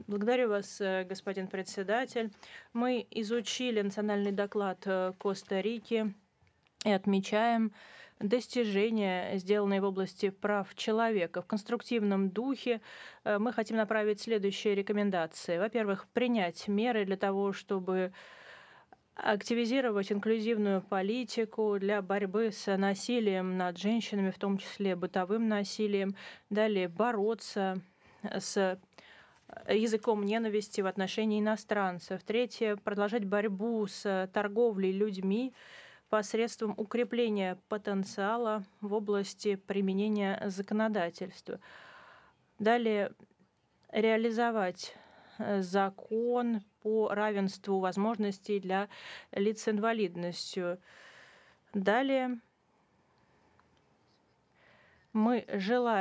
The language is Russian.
Благодарю вас, господин председатель. Мы изучили национальный доклад Коста-Рики и отмечаем достижения, сделанные в области прав человека. В конструктивном духе мы хотим направить следующие рекомендации. Во-первых, принять меры для того, чтобы активизировать инклюзивную политику для борьбы с насилием над женщинами, в том числе бытовым насилием. Далее бороться с языком ненависти в отношении иностранцев. Третье — продолжать борьбу с торговлей людьми посредством укрепления потенциала в области применения законодательства. Далее реализовать закон по равенству возможностей для лиц с инвалидностью. Далее мы желаем